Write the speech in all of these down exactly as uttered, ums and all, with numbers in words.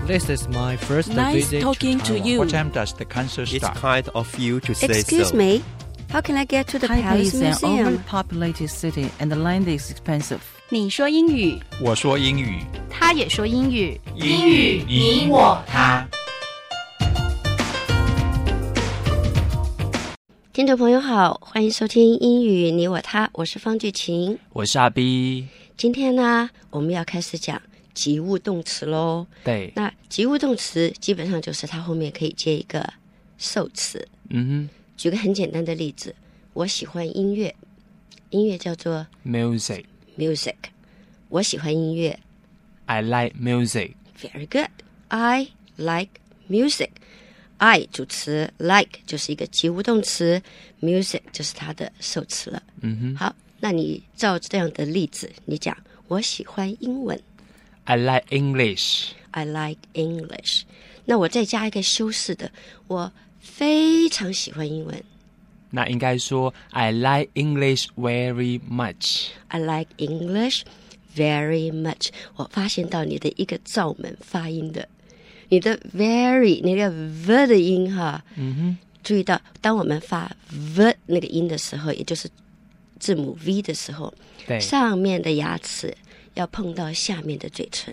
This is my first Nice visit talking to Taiwan. you. What time does the concert It's start? kind of you to say Excuse so. me, how can I get to the Taipei Palace is an Museum? overpopulated city and the land is expensive. 你说英语， 我说英语， 他也说英语， 英语你我他。 听众朋友好，欢迎收听英语你我他，我是方巨晴。 我是阿 B。 今天呢，我们要开始讲及物动词咯。 对， 那及物动词基本上就是它后面可以接一个受词。 嗯举个很简单的例子，我喜欢音乐，音乐叫做哼 ，music。 music。我喜欢音乐 I like music。 ，very good。I like music。I 主词 like 就是一个及物动词 ，music 就是它的受词了。 嗯哼好，那你照这样的例子，你讲我喜欢英文 ，I like English。 ，I like English。那我再加一个修饰的，我非常喜欢英文那应该说 I like English very much。 ，I like English very much。我发现到你的一个罩门发音的，你的 very 那个 v 的音哈， 嗯哼， 注意到当我们发 v 那个音的时候，也就是字母 v 的时候， 对上面的牙齿要碰到下面的嘴唇。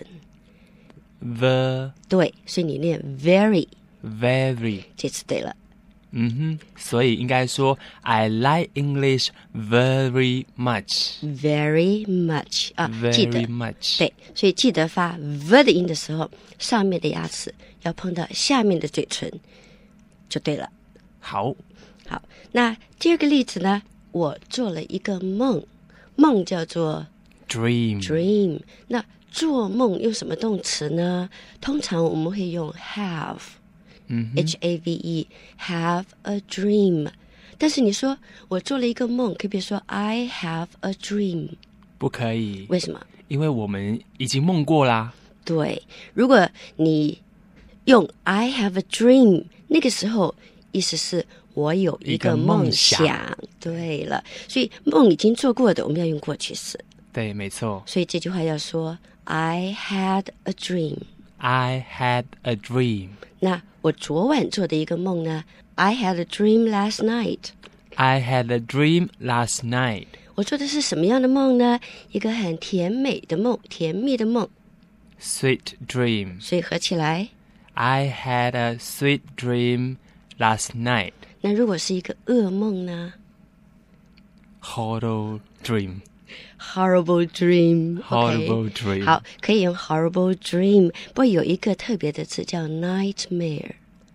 ，the 对，所以你念 very， very。 这次对了。 嗯哼，所以应该说 I like English very much。 very much 啊，记得 very much。 对，所以记得发 v 的音的时候，上面的牙齿要碰到下面的嘴唇，就对了。 好， 好，那第二个例子呢？我做了一个梦，梦叫做 dream。 dream。那做梦用什么动词呢？通常我们会用 have， 嗯哼 H A V E have a dream。但是你说我做了一个梦，可不可以说 I have a dream？ 不可以， 为什么？ 因为我们已经梦过啦。 对，如果你用 I have a dream， 那个时候意思是我有一个梦想。 一个梦想对了，所以梦已经做过的，我们要用过去式。 对，没错。 所以这句话要说 I had a dream。 I had a dream。 那我昨晚做的一个梦呢？ I had a dream last night。 I had a dream last night。 我做的是什么样的梦呢？一个很甜美的梦，甜蜜的梦。 Sweet dream。 所以合起来， I had a sweet dream last night。 那如果是一个噩梦呢？ Horrible dream。 Horrible dream。 Horrible dream。 好，可以用 horrible dream， 不过有一个特别的字叫 nightmare。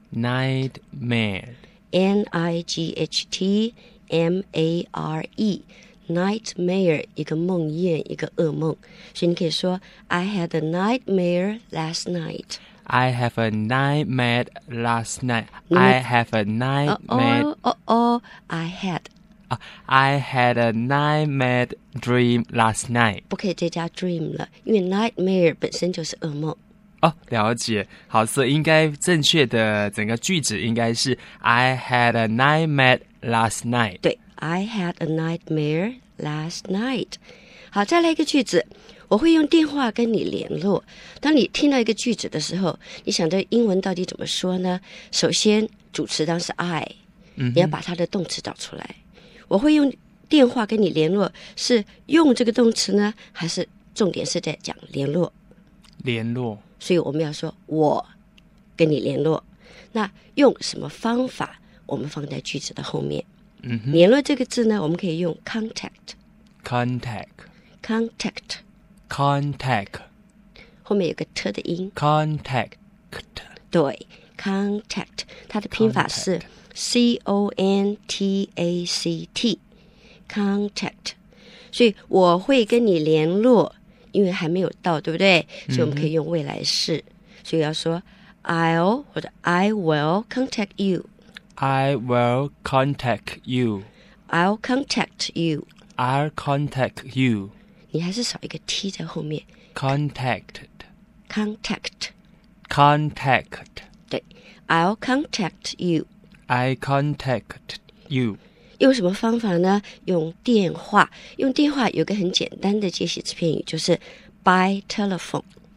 Nightmare。 N I G H T M A R E nightmare， 一个梦魇，一个噩梦。所以你可以说 I had a nightmare last night。 I have a nightmare last night。 I have a 哦 nightmare。 哦哦哦 I had Uh, I had a nightmare dream last night。 不可以再加 dream 了，因为 nightmare 本身就是噩梦。 哦，了解。好，所以应该正确的整个句子应该是 I had a nightmare last night。 对， I had a nightmare last night。 好，再来一个句子，我会用电话跟你联络。当你听到一个句子的时候，你想这英文到底怎么说呢？首先主词当是 I， 嗯哼你要把它的动词找出来。我会用电话跟你联络，是用这个动词呢，还是重点是在讲联络？ 联络。 所以我们要说我跟你联络。那用什么方法？我们放在句子的后面。 嗯哼联络这个字呢，我们可以用 contact。 Contact。 contact Contact。 后面有个 t 的音。 Contact。 对 contact 它的拼法是 C O N T A C T contact。 所以我会跟你联络，因为还没有到，对不对？所以我们可以用未来式。所以要说 I'll 或者 I will contact you。 I will contact you。 I'll contact you。 I'll contact you。 你还是少一个 t 在后面。 Contacted。 contact Contact。 对 I'll contact you。 I contact you。 用什么方法呢？用电话。用电话有个很简单的介系词片语，就是 by telephone。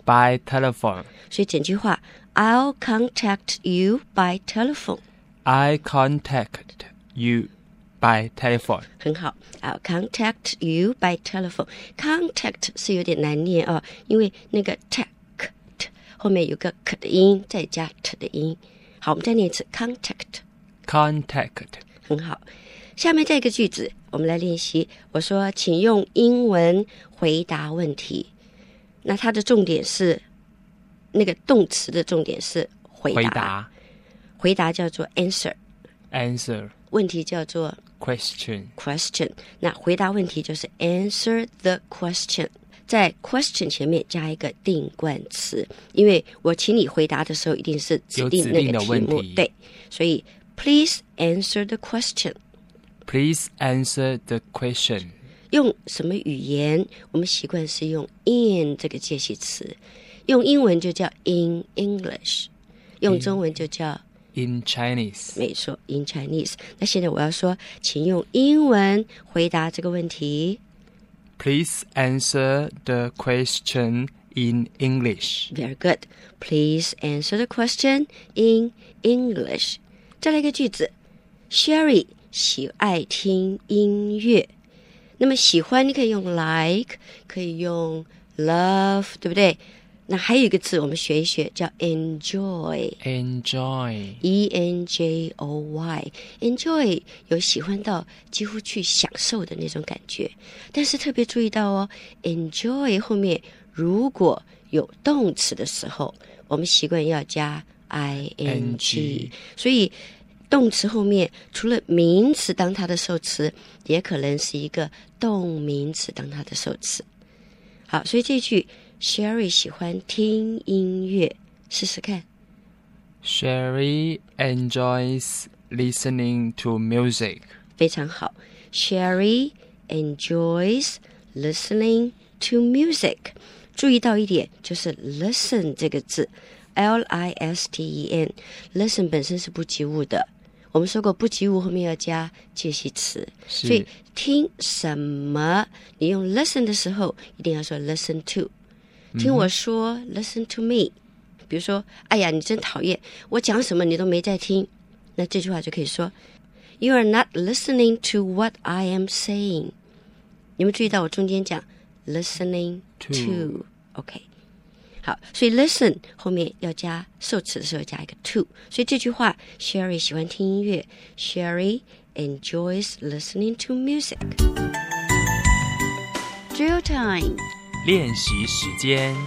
by telephone. 所以整句话 I'll contact you by telephone. I contact you by telephone. 很好 I'll contact you by telephone. Contact 是有点难念哦，因为那个 tact 后面有个 k 的音，再加 t 的音。好，我们再念一次 contact. Contact. 很好，下面这个句子我们来练习。我说请用英文回答问题，那它的重点是那个动词的重点是回答， 回答回答叫做 answer， answer 问题叫做 question. question， 那回答问题就是 answer the question， 在 question 前面加一个定冠词，因为我请你回答的时候一定是指定那个题目，对，所以 please answer the question. Please answer the question. 用什么语言？我们习惯是用 in 这个介系词，用英文就叫 in English， 用中文就叫 In Chinese. 没错 in Chinese。 那现在我要说请用英文回答这个问题。 Please answer the question in English. Very good. Please answer the question in English. 再来一个句子 Sherry 喜爱听音乐。那么喜欢你可以用 like， 可以用 love， 对不对？那还有一个字我们学一学叫 enjoy。 Enjoy. E N J O Y Enjoy 有喜欢到几乎去享受的那种感觉，但是特别注意到哦 Enjoy 后面如果有动词的时候，我们习惯要加 I N G， 所以动词后面除了名词当它的受词，也可能是一个动名词当它的受词。好，所以这句 Sherry 喜欢听音乐，试试看。 Sherry enjoys listening to music. 非常好 Sherry enjoys listening to music. 注意到一点就是 listen 这个字 L I S T E N Listen 本身是不及物的，我们说过不及物后面要加介系词，所以听什么你用 listen 的时候一定要说 listen to， 听我说、嗯、listen to me。比如说哎呀你真讨厌，我讲什么你都没在听，那这句话就可以说 You are not listening to what I am saying。 你们注意到我中间讲 listening to, to. OK 好，所以 listen 后面要加受词的时候加一个 to， 所以这句话 Sherry 喜欢听音乐， Sherry enjoys listening to music。 Drill time 练习时间。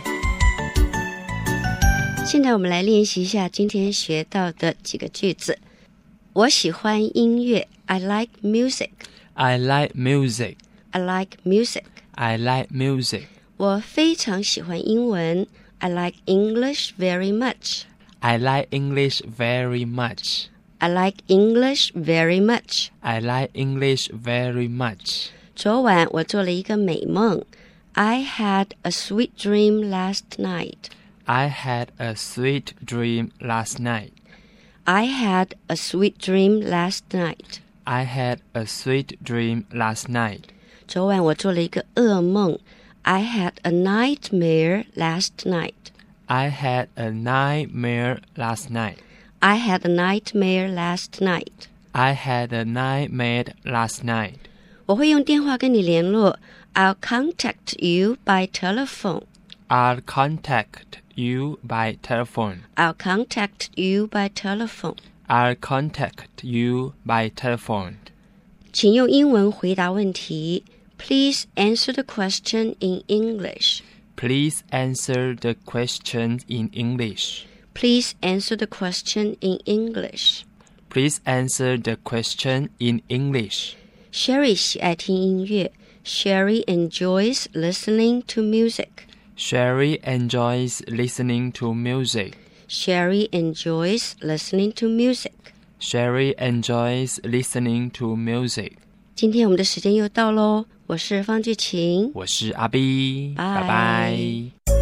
现在我们来练习一下今天学到的几个句子。我喜欢音乐 I like music. I like music. I like music. I like music. 我非常喜欢英文 I like English very much. I like English very much. I like English very much. I like English very much. 昨晚我做了一个美梦 I had a sweet dream last night. I had a sweet dream last night. I had a sweet dream last night. I had a sweet dream last night. 昨晚我做了一个噩梦 I had a nightmare last night. I had a nightmare last night. I had a nightmare last night. I had a nightmare last night. 我会用电话跟你联络 I'll contact you by telephone. I'll contact you by telephone. I'll contact you by telephone. I'll contact you by telephone. 请用英文回答问题 Please answer the question in English. Please answer the question in English. Please answer the question in English. Please answer the question in English. Sherry 喜爱听音乐 Sherry enjoys listening to music. Sherry enjoys listening to music. Sherry enjoys listening to music. Sherry enjoys listening to music. 今天我们的时间又到咯，我是方志晴， 我是阿 B， 拜拜拜。